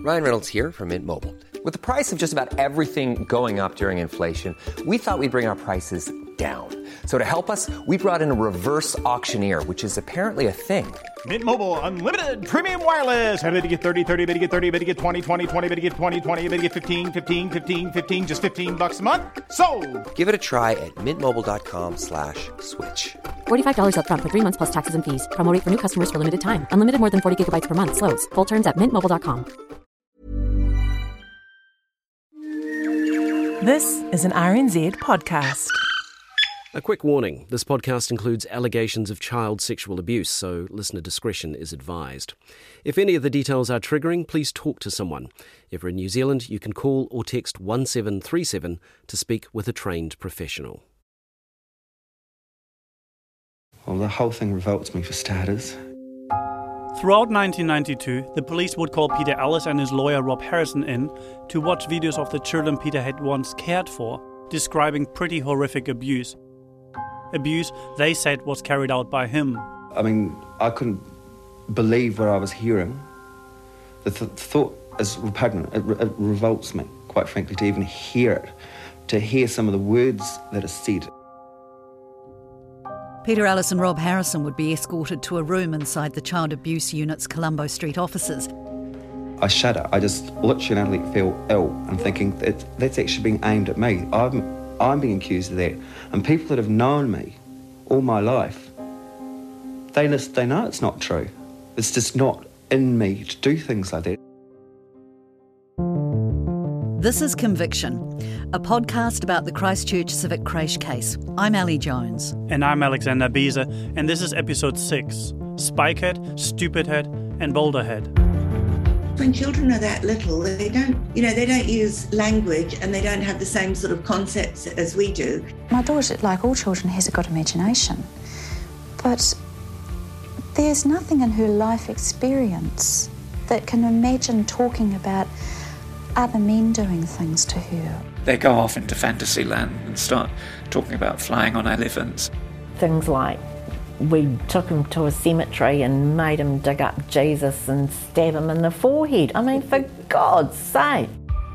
Ryan Reynolds here from Mint Mobile. With the price of just about everything going up during inflation, we thought we'd bring our prices down. So to help us, we brought in a reverse auctioneer, which is apparently a thing. Mint Mobile Unlimited Premium Wireless. How to get 30, 30, bit to get 30, bit to get 20, 20, 20, bit to get 20, 20, bit to get 15, 15, 15, 15, just $15 a month? Sold! Give it a try at mintmobile.com/switch. $45 up front for 3 months plus taxes and fees. Promo rate for new customers for limited time. Unlimited more than 40 gigabytes per month. Slows full terms at mintmobile.com. This is an RNZ podcast. A quick warning, this podcast includes allegations of child sexual abuse, so listener discretion is advised. If any of the details are triggering, please talk to someone. If you're in New Zealand, you can call or text 1737 to speak with a trained professional. Well, the whole thing revolts me for starters. Throughout 1992, the police would call Peter Ellis and his lawyer Rob Harrison in to watch videos of the children Peter had once cared for, describing pretty horrific abuse. Abuse they said was carried out by him. I mean, I couldn't believe what I was hearing. The thought is repugnant. It revolts me, quite frankly, to even hear it, to hear some of the words that are said. Peter Ellis and Rob Harrison would be escorted to a room inside the Child Abuse Unit's Colombo Street offices. I shudder. I just literally feel ill. I'm thinking that's actually being aimed at me. I'm being accused of that. And people that have known me all my life, they know it's not true. It's just not in me to do things like that. This is Conviction, a podcast about the Christchurch Civic Creche case. I'm Ali Jones. And I'm Alexander Beese, and this is episode 6, Spikehead, Stupidhead and Boulderhead. When children are that little, they don't use language and they don't have the same sort of concepts as we do. My daughter, like all children, has a good imagination. But there's nothing in her life experience that can imagine talking about other men doing things to her. They go off into fantasy land and start talking about flying on elephants. Things like we took him to a cemetery and made him dig up Jesus and stab him in the forehead. I mean, for God's sake.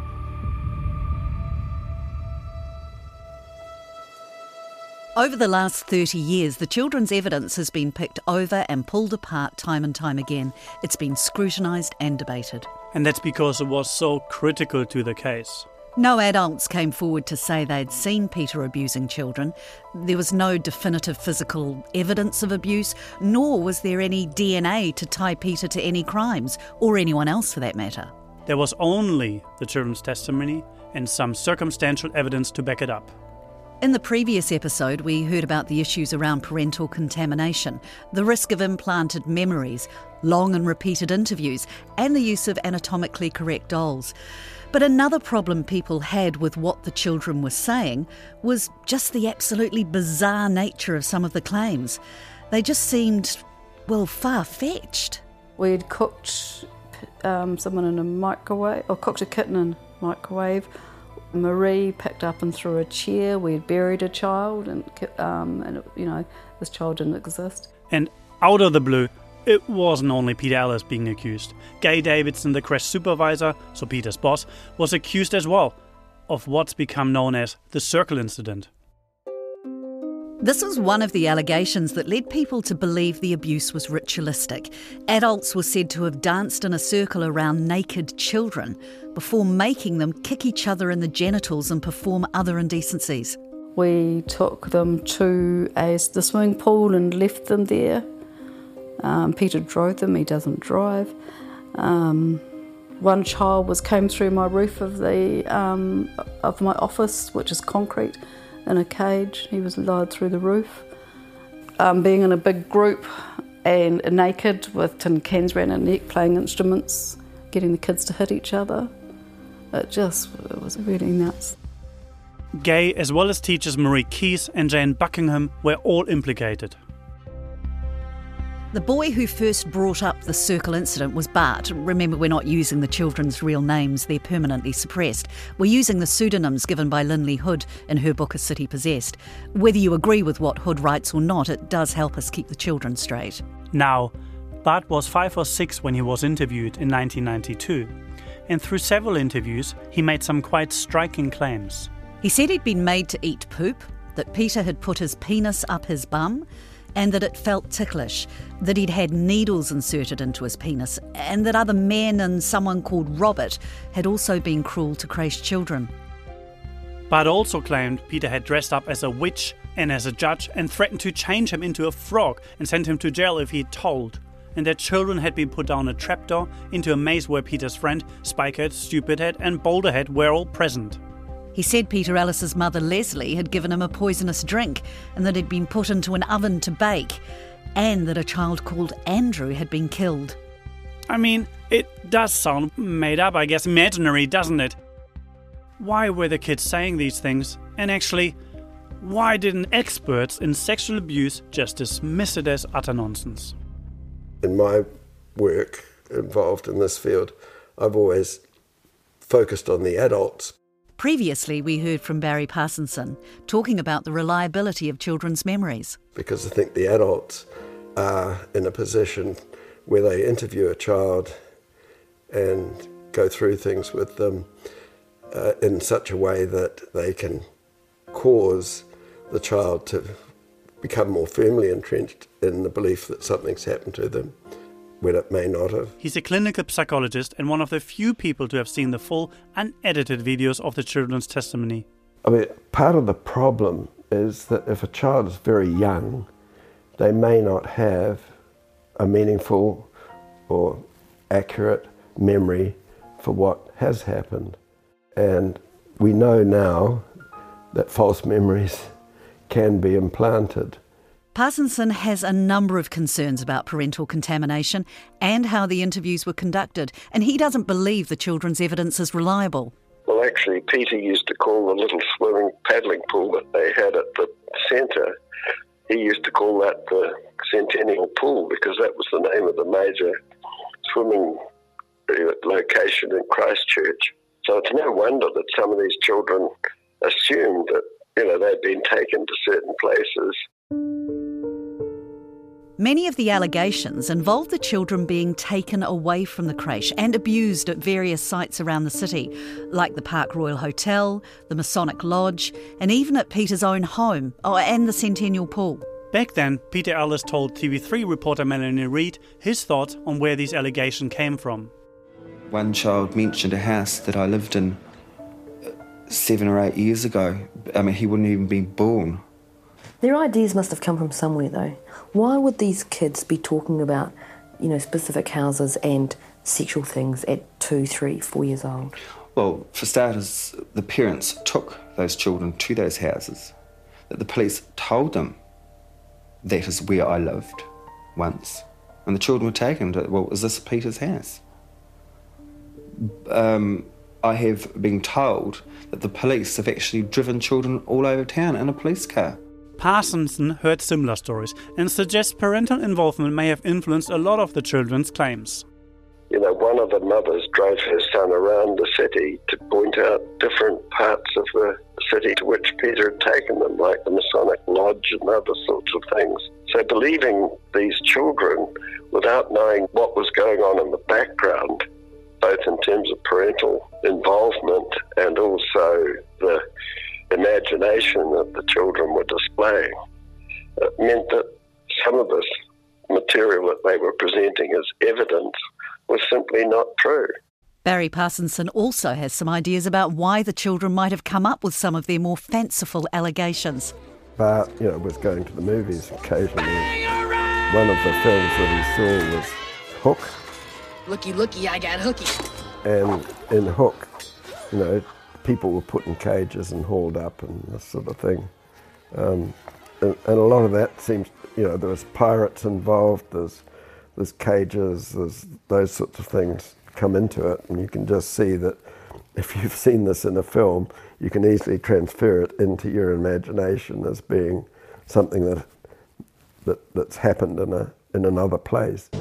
Over the last 30 years, the children's evidence has been picked over and pulled apart time and time again. It's been scrutinised and debated. And that's because it was so critical to the case. No adults came forward to say they'd seen Peter abusing children. There was no definitive physical evidence of abuse, nor was there any DNA to tie Peter to any crimes, or anyone else for that matter. There was only the children's testimony and some circumstantial evidence to back it up. In the previous episode, we heard about the issues around parental contamination, the risk of implanted memories, long and repeated interviews, and the use of anatomically correct dolls. But another problem people had with what the children were saying was just the absolutely bizarre nature of some of the claims. They just seemed, well, far-fetched. We'd cooked someone in a microwave, or cooked a kitten in a microwave. Marie picked up and threw a chair. We'd buried a child, and this child didn't exist. And out of the blue, it wasn't only Peter Ellis being accused. Gay Davidson, the creche supervisor, so Peter's boss, was accused as well of what's become known as the Circle Incident. This was one of the allegations that led people to believe the abuse was ritualistic. Adults were said to have danced in a circle around naked children before making them kick each other in the genitals and perform other indecencies. We took them to the swimming pool and left them there. Peter drove them, he doesn't drive. One child came through my roof of my office, which is concrete, in a cage. He was lowered through the roof. Being in a big group and naked with tin cans around our neck, playing instruments, getting the kids to hit each other. It was really nuts. Gay, as well as teachers Marie Keyes and Jane Buckingham, were all implicated. The boy who first brought up the Circle Incident was Bart. Remember, we're not using the children's real names, they're permanently suppressed. We're using the pseudonyms given by Lindley Hood in her book A City Possessed. Whether you agree with what Hood writes or not, it does help us keep the children straight. Now, Bart was 5 or 6 when he was interviewed in 1992. and through several interviews, he made some quite striking claims. He said he'd been made to eat poop, that Peter had put his penis up his bum, and that it felt ticklish, that he'd had needles inserted into his penis, and that other men and someone called Robert had also been cruel to Creche children. Bart also claimed Peter had dressed up as a witch and as a judge and threatened to change him into a frog and send him to jail if he told, and that children had been put down a trapdoor into a maze where Peter's friend, Spikehead, Stupidhead and Boulderhead were all present. He said Peter Ellis's mother Leslie had given him a poisonous drink and that he'd been put into an oven to bake, and that a child called Andrew had been killed. I mean, it does sound made up, I guess, imaginary, doesn't it? Why were the kids saying these things? And actually, why didn't experts in sexual abuse just dismiss it as utter nonsense? In my work involved in this field, I've always focused on the adults. Previously, we heard from Barry Parsonson talking about the reliability of children's memories. Because I think the adults are in a position where they interview a child and go through things with them in such a way that they can cause the child to become more firmly entrenched in the belief that something's happened to them when it may not have. He's a clinical psychologist and one of the few people to have seen the full, unedited videos of the children's testimony. I mean, part of the problem is that if a child is very young, they may not have a meaningful or accurate memory for what has happened. And we know now that false memories can be implanted. Parsonson has a number of concerns about parental contamination and how the interviews were conducted, and he doesn't believe the children's evidence is reliable. Well, actually, Peter used to call the little swimming paddling pool that they had at the centre, he used to call that the Centennial Pool because that was the name of the major swimming location in Christchurch. So it's no wonder that some of these children assumed that, they'd been taken to certain places. Many of the allegations involve the children being taken away from the creche and abused at various sites around the city, like the Park Royal Hotel, the Masonic Lodge, and even at Peter's own home, and the Centennial Pool. Back then, Peter Ellis told TV3 reporter Melanie Reid his thoughts on where these allegations came from. One child mentioned a house that I lived in 7 or 8 years ago. I mean, he wouldn't even be born. Their ideas must have come from somewhere, though. Why would these kids be talking about, specific houses and sexual things at 2, 3, 4 years old? Well, for starters, the parents took those children to those houses. That the police told them that is where I lived once. And the children were taken to, well, is this Peter's house? I have been told that the police have actually driven children all over town in a police car. Parsonson heard similar stories and suggests parental involvement may have influenced a lot of the children's claims. One of the mothers drove her son around the city to point out different parts of the city to which Peter had taken them, like the Masonic Lodge and other sorts of things. So believing these children without knowing what was going on in the background, both in terms of parental involvement and also the imagination that the children were displaying, meant that some of this material that they were presenting as evidence was simply not true. Barry Parsonson also has some ideas about why the children might have come up with some of their more fanciful allegations. Bart, was going to the movies occasionally. One of the films that he saw was Hook. Looky, looky, I got hooky. And in Hook, people were put in cages and hauled up and this sort of thing. And a lot of that seems, there was pirates involved, there's cages, there's those sorts of things come into it, and you can just see that if you've seen this in a film, you can easily transfer it into your imagination as being something that's happened in another place.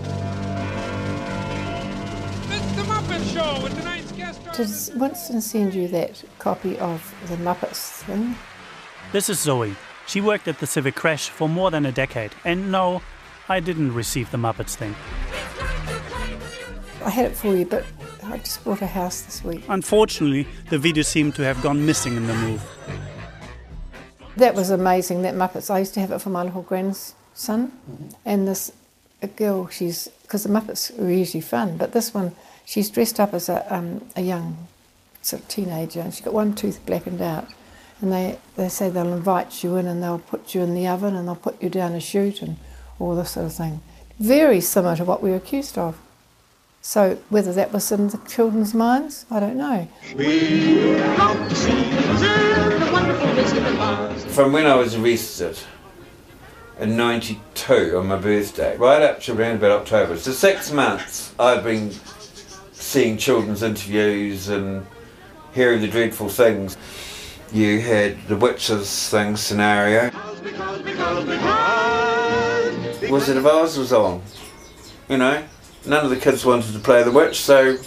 Did Winston send you that copy of the Muppets thing? This is Zoe. She worked at the Civic Creche for more than a decade, and no, I didn't receive the Muppets thing. I had it for you, but I just bought a house this week. Unfortunately, the video seemed to have gone missing in the move. That was amazing, that Muppets. I used to have it for my little grandson. And this girl, because the Muppets were usually fun, but this one, she's dressed up as a young sort of teenager, and she's got one tooth blackened out. And they say they'll invite you in and they'll put you in the oven and they'll put you down a chute and all this sort of thing. Very similar to what we were accused of. So whether that was in the children's minds, I don't know. From when I was arrested in 92 on my birthday, right up to around about October, so 6 months I've been seeing children's interviews and hearing the dreadful things. You had the witches thing scenario. Wizard of Oz was on, you know. None of the kids wanted to play the witch, so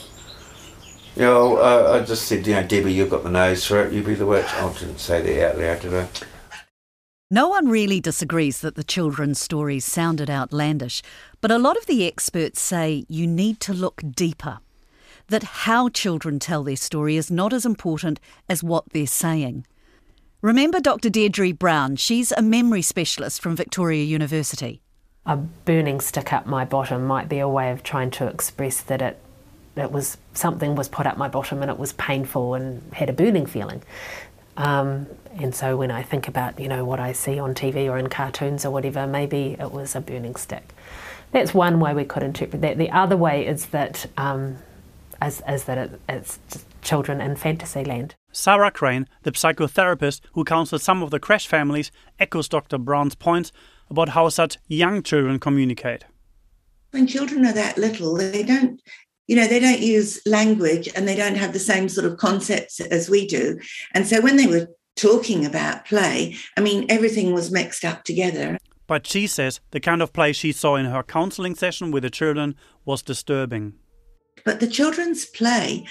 I just said, Debbie, you've got the nose for it, you be the witch. I didn't say that out loud, did I? No one really disagrees that the children's stories sounded outlandish, but a lot of the experts say you need to look deeper. That how children tell their story is not as important as what they're saying. Remember Dr. Deirdre Brown? She's a memory specialist from Victoria University. A burning stick up my bottom might be a way of trying to express that it was something was put up my bottom and it was painful and had a burning feeling. And so when I think about, what I see on TV or in cartoons or whatever, maybe it was a burning stick. That's one way we could interpret that. The other way is that it's just children in fantasy land. Sarah Crane, the psychotherapist who counsels some of the Crash families, echoes Dr. Brown's points about how such young children communicate. When children are that little, they don't use language and they don't have the same sort of concepts as we do. And so when they were talking about play, everything was mixed up together. But she says the kind of play she saw in her counselling session with the children was disturbing. But the children's play,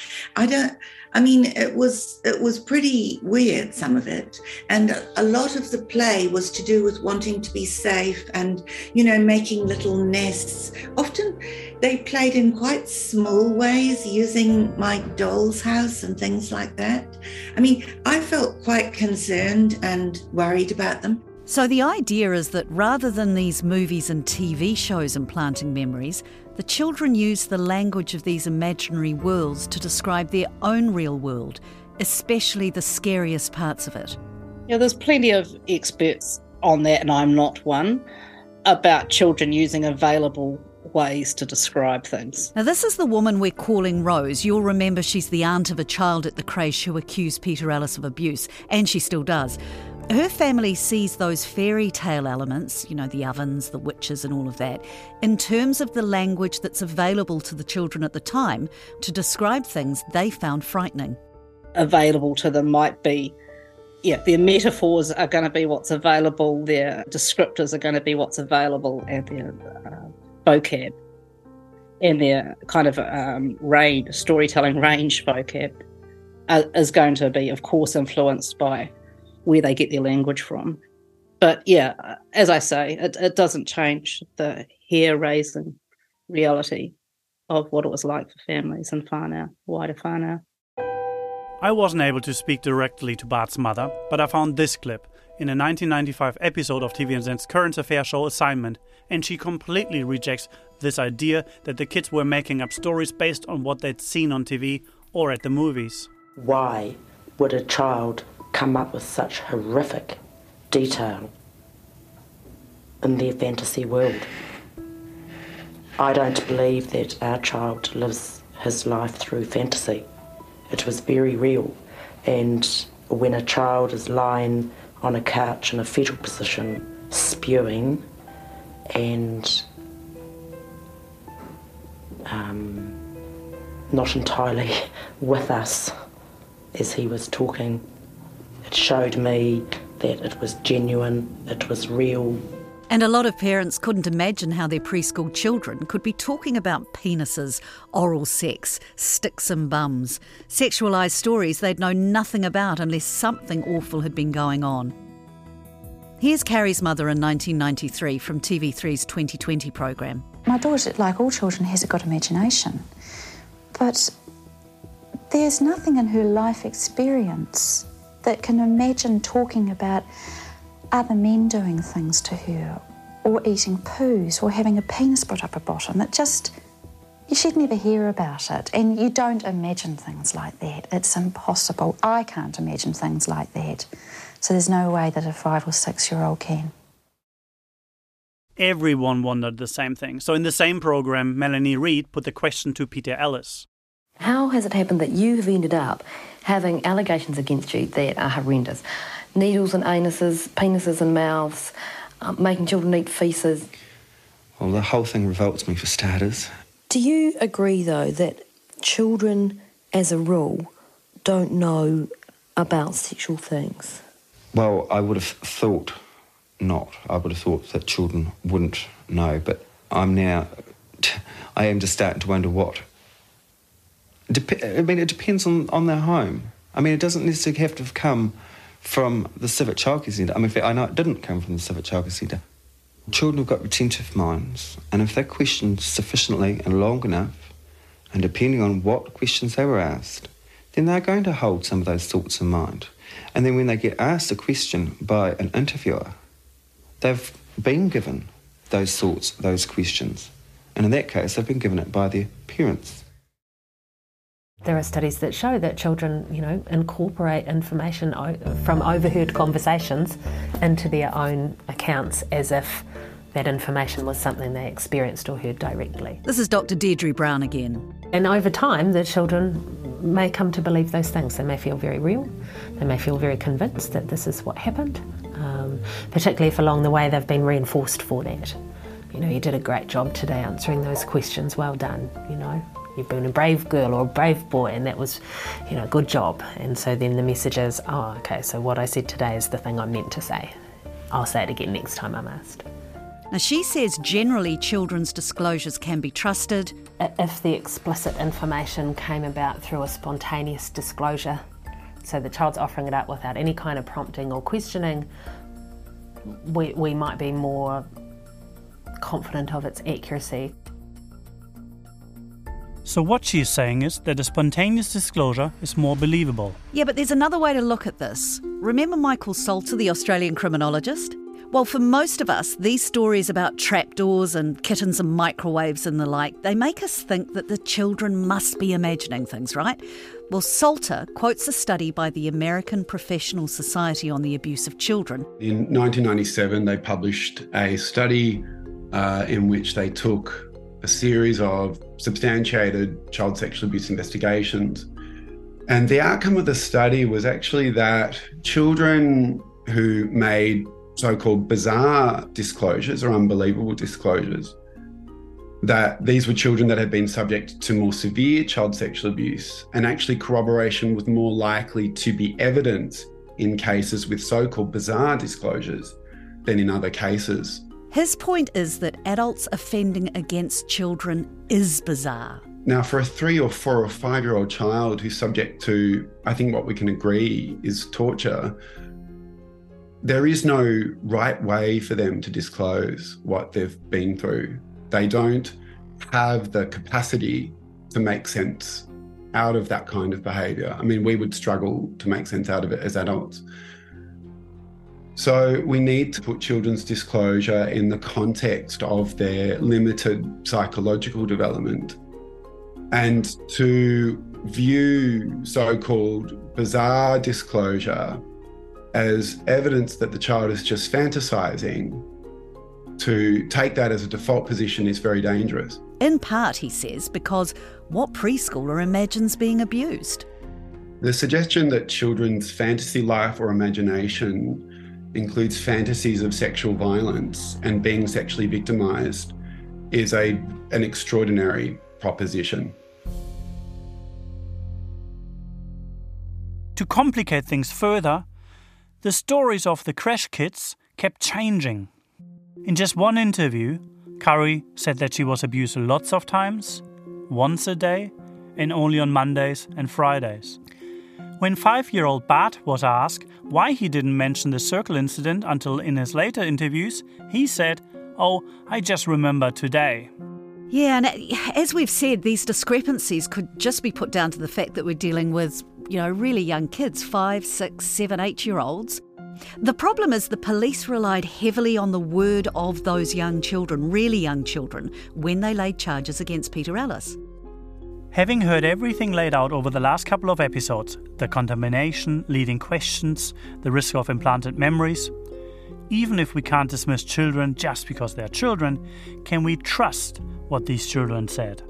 it was pretty weird, some of it. And a lot of the play was to do with wanting to be safe and, making little nests. Often they played in quite small ways, using my doll's house and things like that. I felt quite concerned and worried about them. So the idea is that rather than these movies and TV shows implanting memories, the children use the language of these imaginary worlds to describe their own real world, especially the scariest parts of it. There's plenty of experts on that, and I'm not one, about children using available ways to describe things. Now, this is the woman we're calling Rose. You'll remember she's the aunt of a child at the creche who accused Peter Ellis of abuse, and she still does. Her family sees those fairy tale elements, the ovens, the witches and all of that, in terms of the language that's available to the children at the time to describe things they found frightening. Available to them might be, their metaphors are going to be what's available, their descriptors are going to be what's available, and their vocab and their kind of storytelling range vocab is going to be, of course, influenced by where they get their language from. But as I say, it doesn't change the hair-raising reality of what it was like for families in Whānau, wider Whānau. I wasn't able to speak directly to Bart's mother, but I found this clip in a 1995 episode of TVNZ's current affair show Assignment, and she completely rejects this idea that the kids were making up stories based on what they'd seen on TV or at the movies. Why would a child come up with such horrific detail in their fantasy world? I don't believe that our child lives his life through fantasy. It was very real. And when a child is lying on a couch in a fetal position, spewing and not entirely with us as he was talking, it showed me that it was genuine, it was real. And a lot of parents couldn't imagine how their preschool children could be talking about penises, oral sex, sticks and bums, sexualised stories they'd know nothing about unless something awful had been going on. Here's Carrie's mother in 1993 from TV3's 2020 programme. My daughter, like all children, has a good imagination. But there's nothing in her life experience that can imagine talking about other men doing things to her, or eating poos, or having a penis put up her bottom. It just, she'd never hear about it. And you don't imagine things like that. It's impossible. I can't imagine things like that. So there's no way that a 5 or 6-year-old can. Everyone wondered the same thing. So in the same program, Melanie Reid put the question to Peter Ellis. How has it happened that you have ended up having allegations against you that are horrendous? Needles in anuses, penises in mouths, making children eat faeces. Well, the whole thing revolts me for starters. Do you agree, though, that children, as a rule, don't know about sexual things? Well, I would have thought not. I would have thought that children wouldn't know, but I am just starting to wonder what. It depends on their home. I mean, it doesn't necessarily have to have come from the Civic Childcare Centre. I mean, in fact, I know it didn't come from the Civic Childcare Centre. Children have got retentive minds, and if they're questioned sufficiently and long enough, and depending on what questions they were asked, then they're going to hold some of those thoughts in mind. And then when they get asked a question by an interviewer, they've been given those thoughts, those questions. And in that case, they've been given it by their parents. There are studies that show that children, incorporate information from overheard conversations into their own accounts as if that information was something they experienced or heard directly. This is Dr. Deirdre Brown again. And over time, the children may come to believe those things. They may feel very real. They may feel very convinced that this is what happened, particularly if along the way they've been reinforced for that. You did a great job today answering those questions. Well done, You've been a brave girl or a brave boy, and that was, good job. And so then the message is, oh, okay, so what I said today is the thing I meant to say. I'll say it again next time I'm asked. Now, she says generally children's disclosures can be trusted. If the explicit information came about through a spontaneous disclosure, so the child's offering it up without any kind of prompting or questioning, we might be more confident of its accuracy. So what she's saying is that a spontaneous disclosure is more believable. Yeah, but there's another way to look at this. Remember Michael Salter, the Australian criminologist? Well, for most of us, these stories about trapdoors and kittens and microwaves and the like, they make us think that the children must be imagining things, right? Well, Salter quotes a study by the American Professional Society on the Abuse of Children. In 1997, they published a study in which they took a series of substantiated child sexual abuse investigations. And the outcome of the study was actually that children who made so-called bizarre disclosures or unbelievable disclosures, that these were children that had been subject to more severe child sexual abuse, and actually corroboration was more likely to be evident in cases with so-called bizarre disclosures than in other cases. His point is that adults offending against children is bizarre. Now, for a 3 or 4 or 5-year-old child who's subject to, I think what we can agree is torture, there is no right way for them to disclose what they've been through. They don't have the capacity to make sense out of that kind of behaviour. I mean, we would struggle to make sense out of it as adults. So we need to put children's disclosure in the context of their limited psychological development, and to view so-called bizarre disclosure as evidence that the child is just fantasising. To take that as a default position is very dangerous. In part, he says, because what preschooler imagines being abused? The suggestion that children's fantasy life or imagination includes fantasies of sexual violence and being sexually victimised is an extraordinary proposition. To complicate things further, the stories of the crash kids kept changing. In just one interview, Curry said that she was abused lots of times, once a day, and only on Mondays and Fridays. When 5-year-old Bart was asked why he didn't mention the circle incident until in his later interviews, he said, "Oh, I just remember today." Yeah, and as we've said, these discrepancies could just be put down to the fact that we're dealing with, really young kids, 5, 6, 7, 8-year-olds. The problem is the police relied heavily on the word of those young children, really young children, when they laid charges against Peter Ellis. Having heard everything laid out over the last couple of episodes, the contamination, leading questions, the risk of implanted memories, even if we can't dismiss children just because they're children, can we trust what these children said?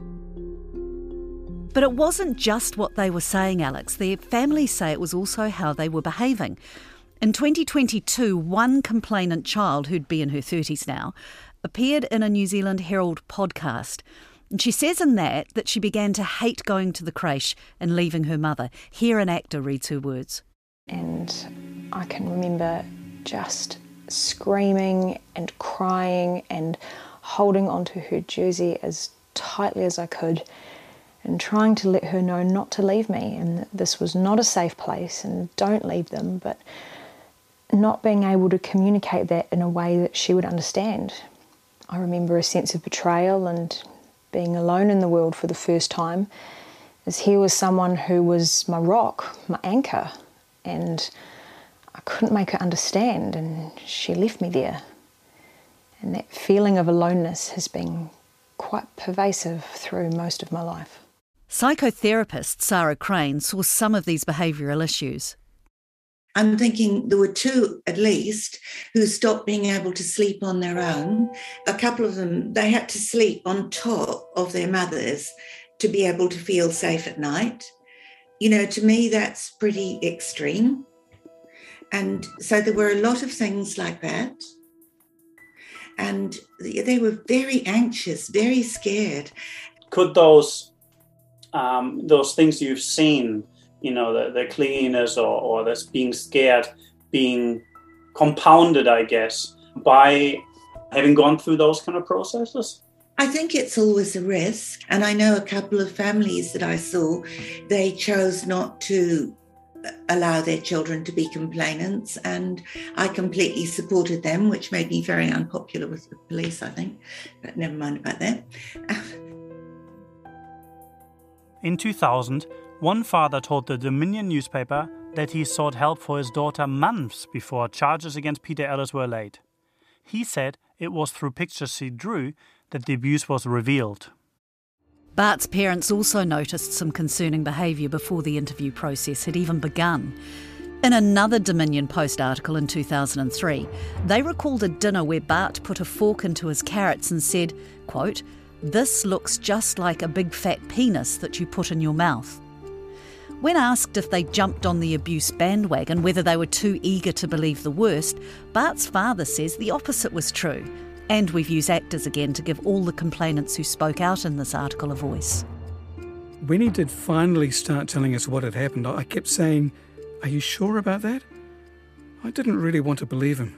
But it wasn't just what they were saying, Alex. Their families say it was also how they were behaving. In 2022, one complainant child, who'd be in her 30s now, appeared in a New Zealand Herald podcast. And she says in that she began to hate going to the creche and leaving her mother. Here an actor reads her words. And I can remember just screaming and crying and holding onto her jersey as tightly as I could and trying to let her know not to leave me and that this was not a safe place and don't leave them, but not being able to communicate that in a way that she would understand. I remember a sense of betrayal and being alone in the world for the first time, as here was someone who was my rock, my anchor, and I couldn't make her understand, and she left me there. And that feeling of aloneness has been quite pervasive through most of my life. Psychotherapist Sarah Crane saw some of these behavioural issues. I'm thinking there were 2 at least who stopped being able to sleep on their own. A couple of them, they had to sleep on top of their mothers to be able to feel safe at night. To me, that's pretty extreme. And so there were a lot of things like that. And they were very anxious, very scared. Could those things you've seen, the clinginess or this being scared, being compounded, I guess, by having gone through those kind of processes? I think it's always a risk. And I know a couple of families that I saw, they chose not to allow their children to be complainants, and I completely supported them, which made me very unpopular with the police, I think. But never mind about that. In 2000, one father told the Dominion newspaper that he sought help for his daughter months before charges against Peter Ellis were laid. He said it was through pictures she drew that the abuse was revealed. Bart's parents also noticed some concerning behaviour before the interview process had even begun. In another Dominion Post article in 2003, they recalled a dinner where Bart put a fork into his carrots and said, quote, "This looks just like a big fat penis that you put in your mouth." When asked if they jumped on the abuse bandwagon, whether they were too eager to believe the worst, Bart's father says the opposite was true. And we've used actors again to give all the complainants who spoke out in this article a voice. When he did finally start telling us what had happened, I kept saying, "Are you sure about that?" I didn't really want to believe him.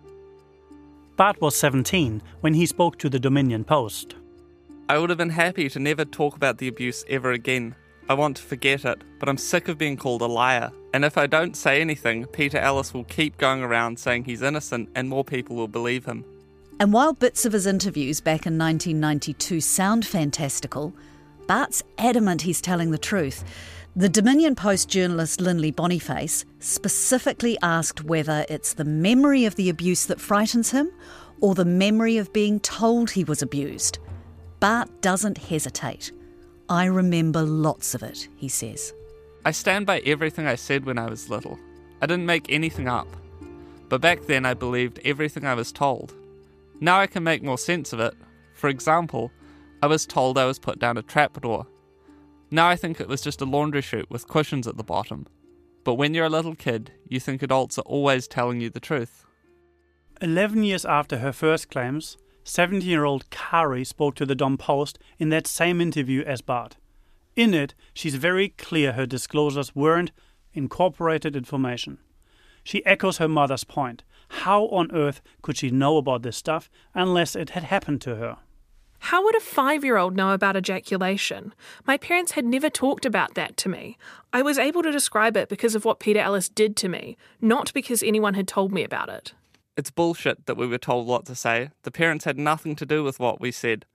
Bart was 17 when he spoke to the Dominion Post. I would have been happy to never talk about the abuse ever again. I want to forget it, but I'm sick of being called a liar. And if I don't say anything, Peter Ellis will keep going around saying he's innocent and more people will believe him. And while bits of his interviews back in 1992 sound fantastical, Bart's adamant he's telling the truth. The Dominion Post journalist Lindley Boniface specifically asked whether it's the memory of the abuse that frightens him or the memory of being told he was abused. Bart doesn't hesitate. "I remember lots of it," he says. I stand by everything I said when I was little. I didn't make anything up. But back then I believed everything I was told. Now I can make more sense of it. For example, I was told I was put down a trapdoor. Now I think it was just a laundry chute with cushions at the bottom. But when you're a little kid, you think adults are always telling you the truth. 11 years after her first claims, 17-year-old Kari spoke to the Dom Post in that same interview as Bart. In it, she's very clear her disclosures weren't incorporated information. She echoes her mother's point. How on earth could she know about this stuff unless it had happened to her? How would a 5-year-old know about ejaculation? My parents had never talked about that to me. I was able to describe it because of what Peter Ellis did to me, not because anyone had told me about it. It's bullshit that we were told what to say. The parents had nothing to do with what we said.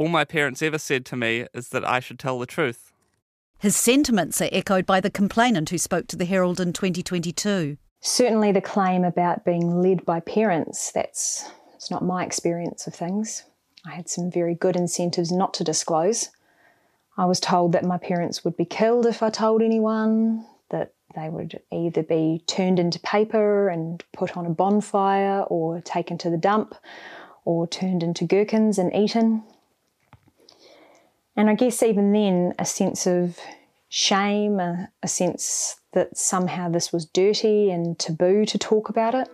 All my parents ever said to me is that I should tell the truth. His sentiments are echoed by the complainant who spoke to the Herald in 2022. Certainly the claim about being led by parents, it's not my experience of things. I had some very good incentives not to disclose. I was told that my parents would be killed if I told anyone, that they would either be turned into paper and put on a bonfire or taken to the dump or turned into gherkins and eaten. And I guess even then a sense of shame, a sense that somehow this was dirty and taboo to talk about it.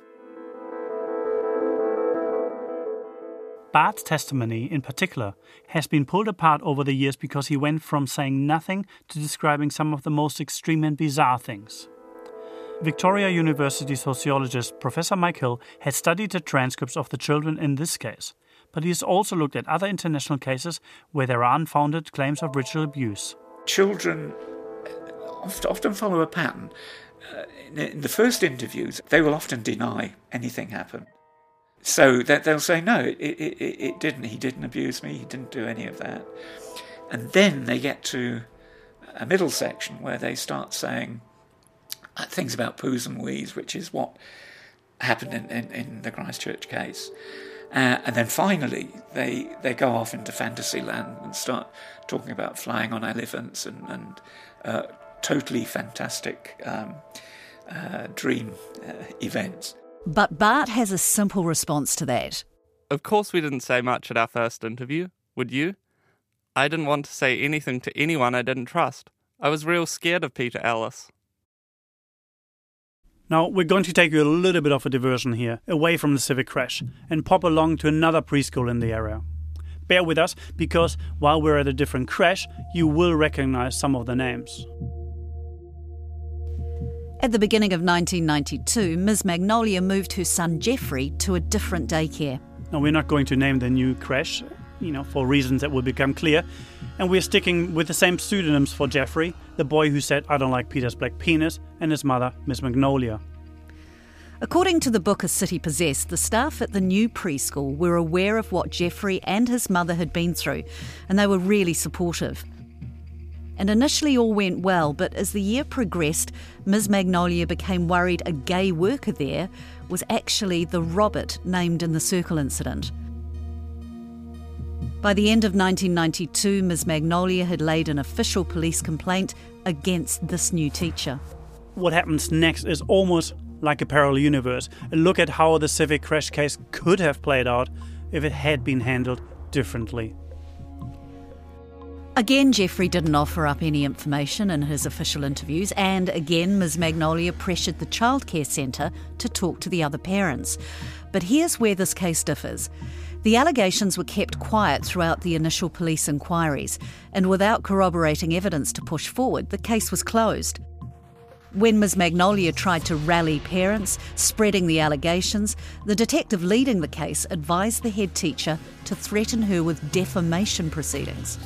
Bart's testimony, in particular, has been pulled apart over the years because he went from saying nothing to describing some of the most extreme and bizarre things. Victoria University sociologist Professor Mike Hill has studied the transcripts of the children in this case, but he has also looked at other international cases where there are unfounded claims of ritual abuse. Children often follow a pattern. In the first interviews, they will often deny anything happened. So that they'll say, no, it didn't. He didn't abuse me. He didn't do any of that. And then they get to a middle section where they start saying things about poos and wees, which is what happened in the Christchurch case. And then finally, they go off into fantasy land and start talking about flying on elephants and totally fantastic dream events. But Bart has a simple response to that. Of course we didn't say much at our first interview, would you? I didn't want to say anything to anyone I didn't trust. I was real scared of Peter Ellis. Now, we're going to take you a little bit of a diversion here, away from the civic crash, and pop along to another preschool in the area. Bear with us, because while we're at a different crash, you will recognize some of the names. At the beginning of 1992, Ms. Magnolia moved her son Jeffrey to a different daycare. Now, we're not going to name the new crash, for reasons that will become clear. And we're sticking with the same pseudonyms for Jeffrey, the boy who said, "I don't like Peter's black penis," and his mother, Miss Magnolia. According to the book A City Possessed, the staff at the new preschool were aware of what Jeffrey and his mother had been through, and they were really supportive. And initially all went well, but as the year progressed, Ms. Magnolia became worried a gay worker there was actually the Robert named in the Circle incident. By the end of 1992, Ms. Magnolia had laid an official police complaint against this new teacher. What happens next is almost like a parallel universe. A look at how the civic crash case could have played out if it had been handled differently. Again, Jeffrey didn't offer up any information in his official interviews, and again, Ms. Magnolia pressured the childcare centre to talk to the other parents. But here's where this case differs. The allegations were kept quiet throughout the initial police inquiries, and without corroborating evidence to push forward, the case was closed. When Ms. Magnolia tried to rally parents, spreading the allegations, the detective leading the case advised the head teacher to threaten her with defamation proceedings.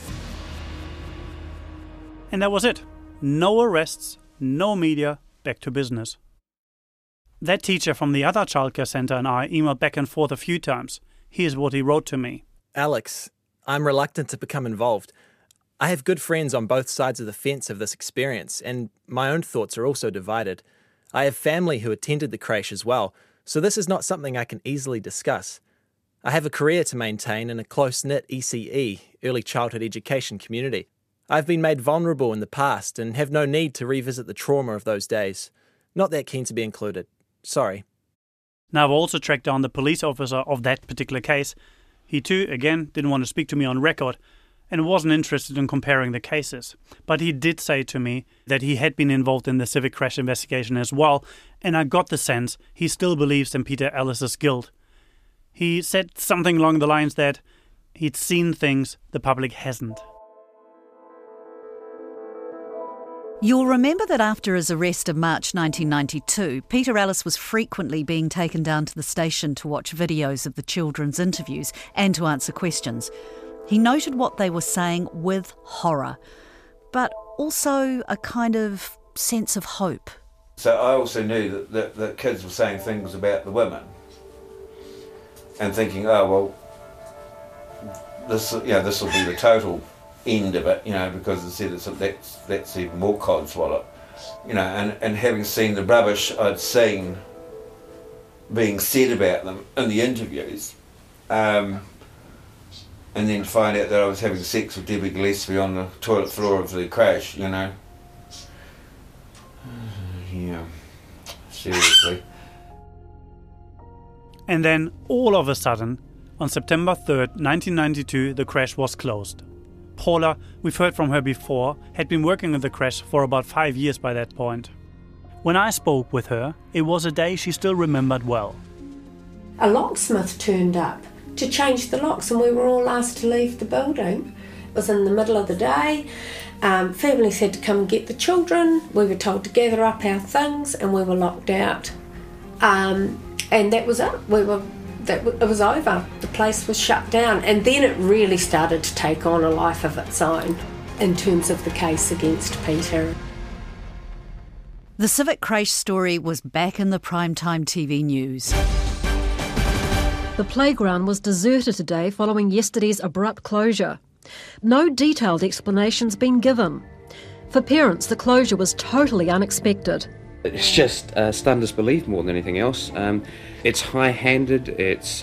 And that was it. No arrests, no media, back to business. That teacher from the other childcare centre and I emailed back and forth a few times. Here's what he wrote to me. Alex, I'm reluctant to become involved. I have good friends on both sides of the fence of this experience, and my own thoughts are also divided. I have family who attended the creche as well, so this is not something I can easily discuss. I have a career to maintain in a close-knit ECE, early childhood education community. I've been made vulnerable in the past and have no need to revisit the trauma of those days. Not that keen to be included. Sorry. Now, I've also tracked down the police officer of that particular case. He too, again, didn't want to speak to me on record and wasn't interested in comparing the cases. But he did say to me that he had been involved in the civic crash investigation as well, and I got the sense he still believes in Peter Ellis's guilt. He said something along the lines that he'd seen things the public hasn't. You'll remember that after his arrest in March 1992, Peter Ellis was frequently being taken down to the station to watch videos of the children's interviews and to answer questions. He noted what they were saying with horror, but also a kind of sense of hope. So I also knew that kids were saying things about the women and thinking, oh, well, this will be the total end of it, because it said that's even more codswallop, and having seen the rubbish I'd seen being said about them in the interviews, and then find out that I was having sex with Debbie Gillespie on the toilet floor of the crash, Yeah, seriously. And then, all of a sudden, on September 3rd, 1992, the crash was closed. Paula, we've heard from her before, had been working at the crash for about 5 years by that point. When I spoke with her, it was a day she still remembered well. A locksmith turned up to change the locks and we were all asked to leave the building. It was in the middle of the day. Family said to come get the children. We were told to gather up our things and we were locked out. And that was it. It was over. The place was shut down. And then it really started to take on a life of its own in terms of the case against Peter. The Civic Crash story was back in the primetime TV news. The playground was deserted today following yesterday's abrupt closure. No detailed explanations been given. For parents, the closure was totally unexpected. It's just stunned disbelief more than anything else. It's high-handed, it's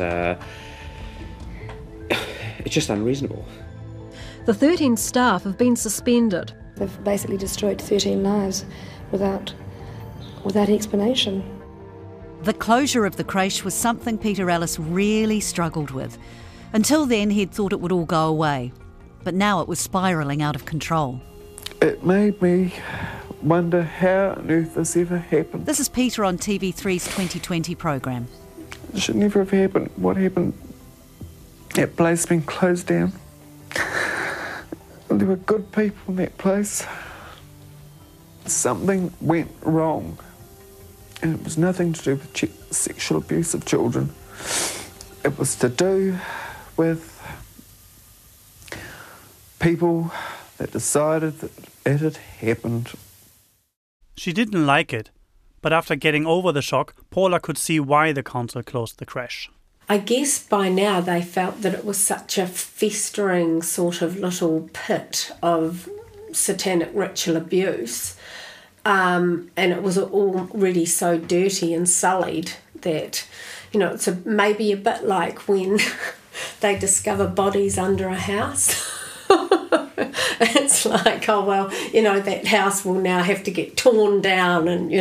just unreasonable. The 13 staff have been suspended. They've basically destroyed 13 lives without explanation. The closure of the creche was something Peter Ellis really struggled with. Until then, he'd thought it would all go away. But now it was spiralling out of control. It made me wonder how on earth this ever happened. This is Peter on TV3's 2020 programme. It should never have happened. What happened? That place been closed down. There were good people in that place. Something went wrong. And it was nothing to do with sexual abuse of children. It was to do with people that decided that it had happened. She didn't like it, but after getting over the shock, Paula could see why the council closed the creche. I guess by now they felt that it was such a festering sort of little pit of satanic ritual abuse, and it was already so dirty and sullied that, it's maybe a bit like when they discover bodies under a house. It's like, oh, well, that house will now have to get torn down and,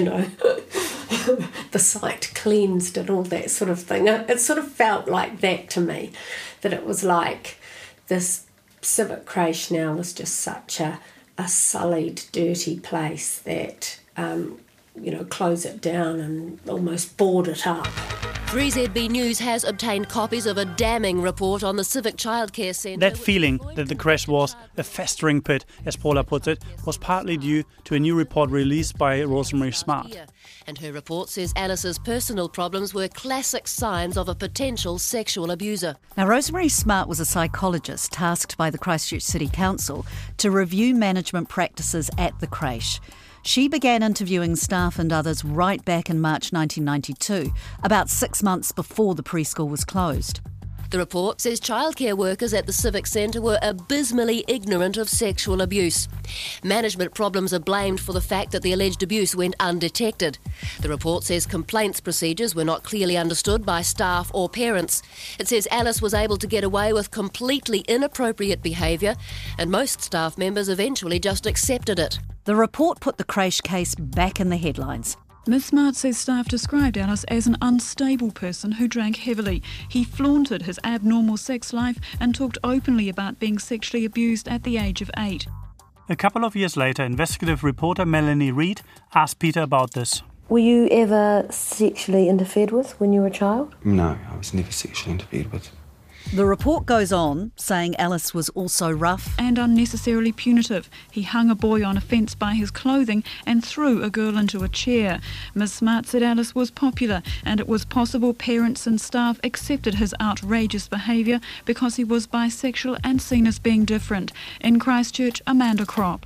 the site cleansed and all that sort of thing. It sort of felt like that to me, that it was like this civic creche now was just such a sullied, dirty place that, close it down and almost board it up. 3ZB News has obtained copies of a damning report on the Civic Childcare Centre. That feeling that the creche was a festering pit, as Paula puts it, was partly due to a new report released by Rosemary Smart. And her report says Alice's personal problems were classic signs of a potential sexual abuser. Now, Rosemary Smart was a psychologist tasked by the Christchurch City Council to review management practices at the creche. She began interviewing staff and others right back in March 1992, about 6 months before the preschool was closed. The report says childcare workers at the Civic Centre were abysmally ignorant of sexual abuse. Management problems are blamed for the fact that the alleged abuse went undetected. The report says complaints procedures were not clearly understood by staff or parents. It says Alice was able to get away with completely inappropriate behaviour, and most staff members eventually just accepted it. The report put the creche case back in the headlines. Ms Smart says staff described Alice as an unstable person who drank heavily. He flaunted his abnormal sex life and talked openly about being sexually abused at the age of 8. A couple of years later, investigative reporter Melanie Reid asked Peter about this. Were you ever sexually interfered with when you were a child? No, I was never sexually interfered with. The report goes on, saying Alice was also rough and unnecessarily punitive. He hung a boy on a fence by his clothing and threw a girl into a chair. Ms Smart said Alice was popular and it was possible parents and staff accepted his outrageous behaviour because he was bisexual and seen as being different. In Christchurch, Amanda Kropp.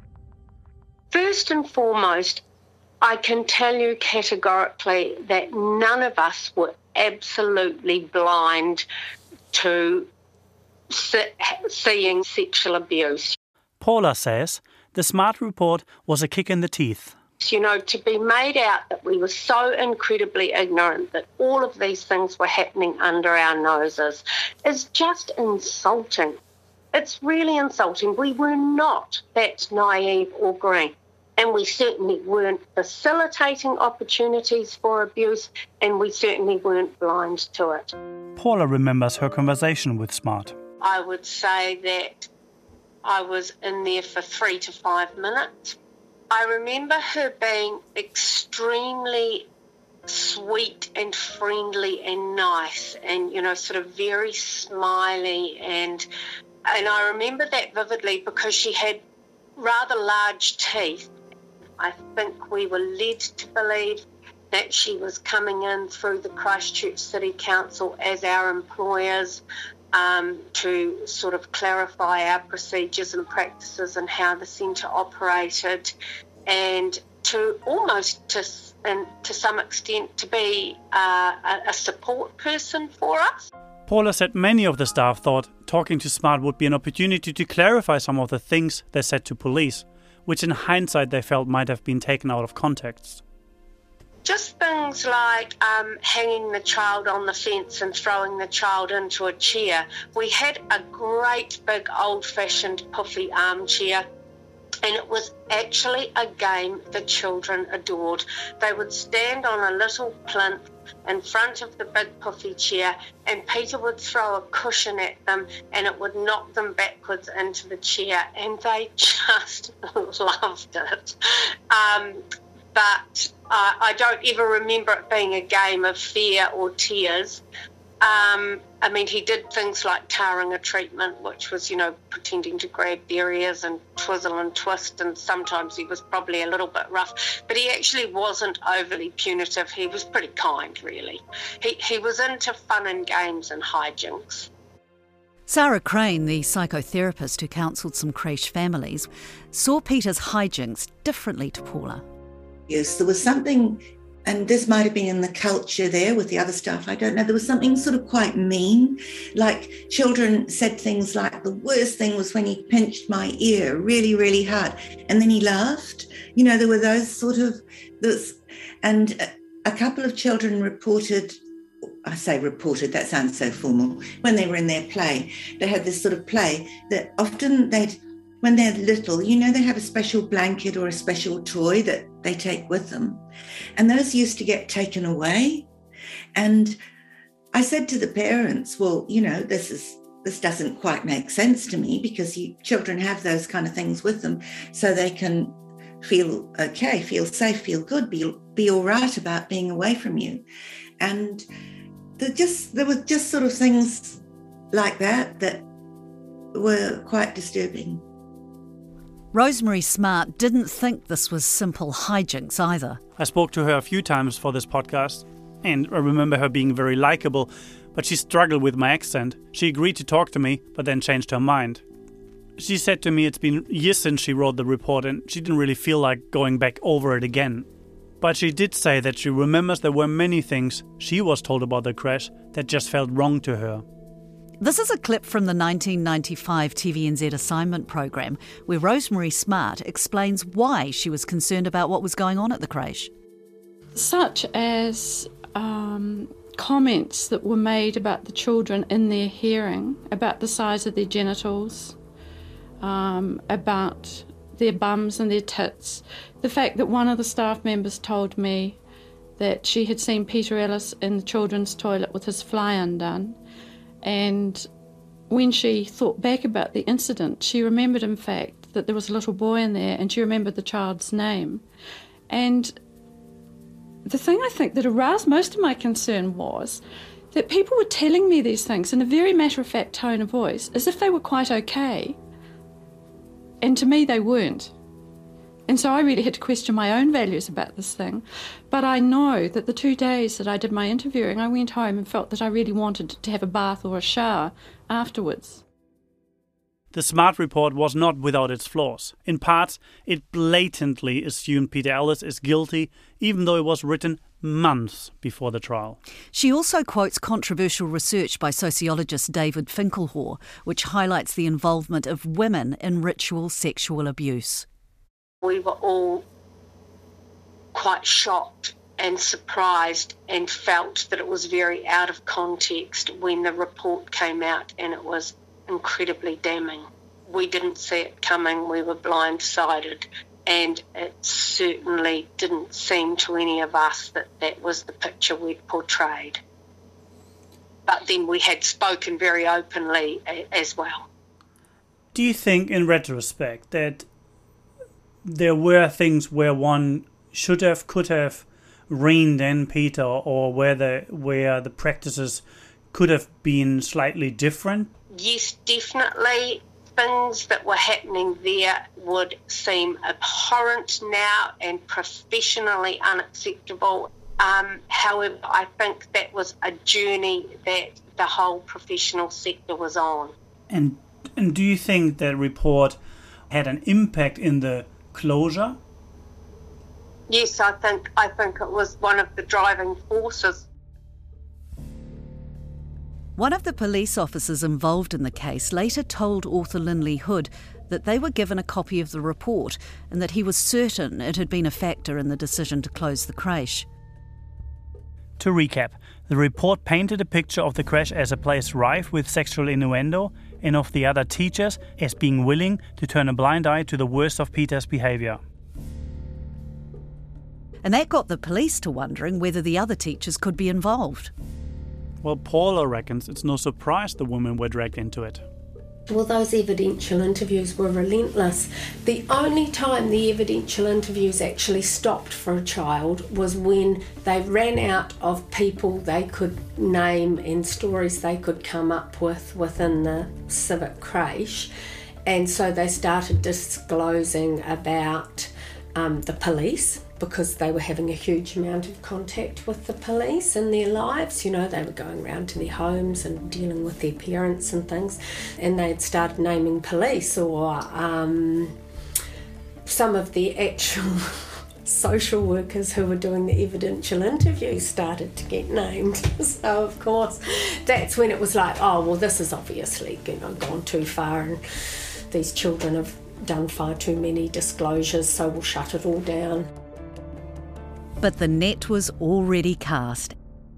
First and foremost, I can tell you categorically that none of us were absolutely blind to seeing sexual abuse. Paula says the Smart report was a kick in the teeth. You know, to be made out that we were so incredibly ignorant that all of these things were happening under our noses is just insulting. It's really insulting. We were not that naive or green, and we certainly weren't facilitating opportunities for abuse, and we certainly weren't blind to it. Paula remembers her conversation with Smart. I would say that I was in there for 3 to 5 minutes. I remember her being extremely sweet and friendly and nice and, you know, sort of very smiley. And I remember that vividly because she had rather large teeth. I think we were led to believe that she was coming in through the Christchurch City Council as our employers to sort of clarify our procedures and practices and how the centre operated, and to almost to some extent to be a support person for us. Paula said many of the staff thought talking to Smart would be an opportunity to clarify some of the things they said to police, which in hindsight they felt might have been taken out of context. Just things like hanging the child on the fence and throwing the child into a chair. We had a great big old-fashioned puffy armchair, and it was actually a game the children adored. They would stand on a little plinth in front of the big puffy chair, and Peter would throw a cushion at them and it would knock them backwards into the chair, and they just loved it. But I don't ever remember it being a game of fear or tears. I mean, he did things like Tauranga treatment, which was, you know, pretending to grab their ears and twizzle and twist, and sometimes he was probably a little bit rough. But he actually wasn't overly punitive. He was pretty kind, really. He was into fun and games and hijinks. Sarah Crane, the psychotherapist who counselled some creche families, saw Peter's hijinks differently to Paula. Yes, there was something, and this might have been in the culture there with the other staff, I don't know, there was something sort of quite mean. Like children said things like, the worst thing was when he pinched my ear really, really hard, and then he laughed. You know, there were those sort of, and a couple of children reported, that sounds so formal, when they were in their play, they had this sort of play that often when they're little, you know, they have a special blanket or a special toy that they take with them. And those used to get taken away. And I said to the parents, well, you know, this doesn't quite make sense to me, because children have those kind of things with them so they can feel okay, feel safe, feel good, be all right about being away from you. And there were just sort of things like that were quite disturbing. Rosemary Smart didn't think this was simple hijinks either. I spoke to her a few times for this podcast, and I remember her being very likeable, but she struggled with my accent. She agreed to talk to me, but then changed her mind. She said to me it's been years since she wrote the report, and she didn't really feel like going back over it again. But she did say that she remembers there were many things she was told about the crash that just felt wrong to her. This is a clip from the 1995 TVNZ assignment program where Rosemary Smart explains why she was concerned about what was going on at the creche. Such as comments that were made about the children in their hearing, about the size of their genitals, about their bums and their tits. The fact that one of the staff members told me that she had seen Peter Ellis in the children's toilet with his fly undone. And when she thought back about the incident, she remembered, in fact, that there was a little boy in there, and she remembered the child's name. And the thing I think that aroused most of my concern was that people were telling me these things in a very matter-of-fact tone of voice, as if they were quite okay. And to me, they weren't. And so I really had to question my own values about this thing. But I know that the 2 days that I did my interviewing, I went home and felt that I really wanted to have a bath or a shower afterwards. The SMART report was not without its flaws. In parts, it blatantly assumed Peter Ellis is guilty, even though it was written months before the trial. She also quotes controversial research by sociologist David Finkelhor, which highlights the involvement of women in ritual sexual abuse. We were all quite shocked and surprised and felt that it was very out of context when the report came out, and it was incredibly damning. We didn't see it coming, we were blindsided, and it certainly didn't seem to any of us that that was the picture we'd portrayed. But then we had spoken very openly as well. Do you think, in retrospect, that there were things where one should have, could have reined in Peter, or where the practices could have been slightly different? Yes, definitely. Things that were happening there would seem abhorrent now and professionally unacceptable. However, I think that was a journey that the whole professional sector was on. And do you think that report had an impact in the closure? Yes, I think it was one of the driving forces. One of the police officers involved in the case later told author Lindley Hood that they were given a copy of the report and that he was certain it had been a factor in the decision to close the creche. To recap, the report painted a picture of the creche as a place rife with sexual innuendo and of the other teachers as being willing to turn a blind eye to the worst of Peter's behaviour. And that got the police to wondering whether the other teachers could be involved. Well, Paula reckons it's no surprise the women were dragged into it. Well, those evidential interviews were relentless. The only time the evidential interviews actually stopped for a child was when they ran out of people they could name and stories they could come up with within the civic creche. And so they started disclosing about the police, because they were having a huge amount of contact with the police in their lives. You know, they were going around to their homes and dealing with their parents and things, and they'd started naming police, or some of the actual social workers who were doing the evidential interviews started to get named. So, of course, that's when it was like, oh, well, this is obviously, gone too far, and these children have done far too many disclosures, so we'll shut it all down. But the net was already cast.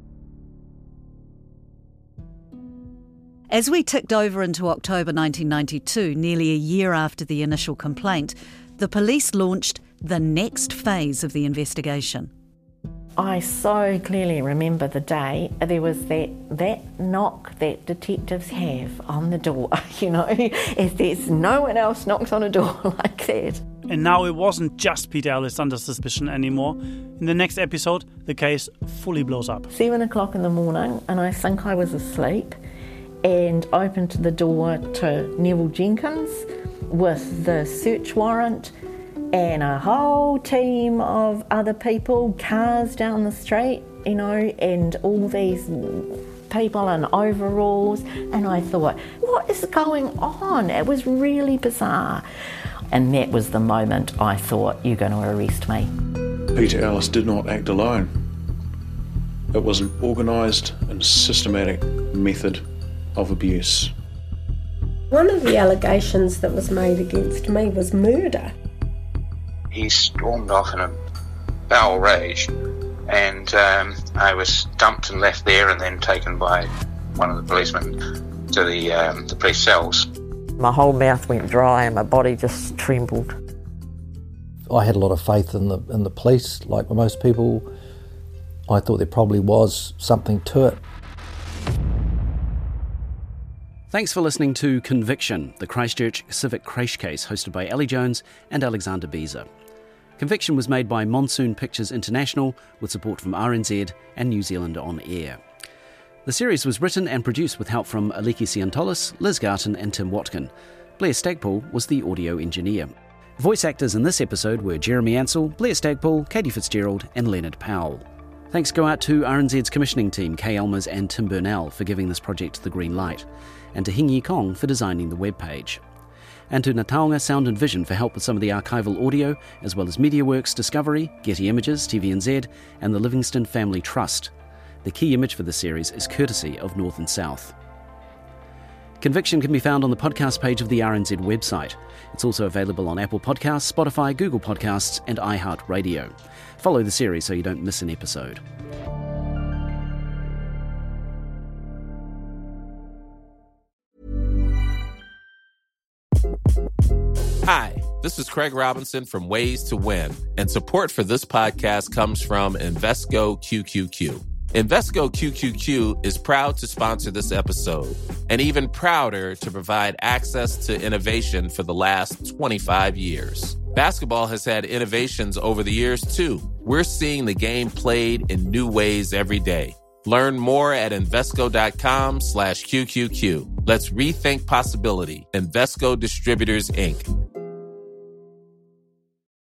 As we ticked over into October 1992, nearly a year after the initial complaint, the police launched the next phase of the investigation. I so clearly remember the day there was that knock that detectives have on the door, if there's no one else knocks on a door like that. And now it wasn't just Peter Ellis under suspicion anymore. In the next episode, the case fully blows up. 7 o'clock in the morning, and I think I was asleep, and opened the door to Neville Jenkins with the search warrant and a whole team of other people, cars down the street, and all these people in overalls. And I thought, what is going on? It was really bizarre. And that was the moment I thought, you're going to arrest me. Peter Ellis did not act alone. It was an organised and systematic method of abuse. One of the allegations that was made against me was murder. He stormed off in a foul rage, and I was dumped and left there, and then taken by one of the policemen to the police cells. My whole mouth went dry and my body just trembled. I had a lot of faith in the police, like most people. I thought there probably was something to it. Thanks for listening to Conviction, the Christchurch Civic Creche case hosted by Ellie Jones and Alexander Beezer. Conviction was made by Monsoon Pictures International with support from RNZ and New Zealand On Air. The series was written and produced with help from Aliki Siantolis, Liz Garton and Tim Watkin. Blair Stagpool was the audio engineer. Voice actors in this episode were Jeremy Ansell, Blair Stagpool, Katie Fitzgerald and Leonard Powell. Thanks go out to RNZ's commissioning team, Kay Elmers and Tim Burnell, for giving this project the green light, and to Hing Yi Kong for designing the webpage. and to Nataonga Sound and Vision for help with some of the archival audio, as well as MediaWorks, Discovery, Getty Images, TVNZ, and the Livingston Family Trust. The key image for the series is courtesy of North and South. Conviction can be found on the podcast page of the RNZ website. It's also available on Apple Podcasts, Spotify, Google Podcasts, and iHeartRadio. Follow the series so you don't miss an episode. Hi, this is Craig Robinson from Ways to Win, and support for this podcast comes from Invesco QQQ. Invesco QQQ is proud to sponsor this episode, and even prouder to provide access to innovation for the last 25 years. Basketball has had innovations over the years, too. We're seeing the game played in new ways every day. Learn more at Invesco.com/QQQ. Let's rethink possibility. Invesco Distributors, Inc.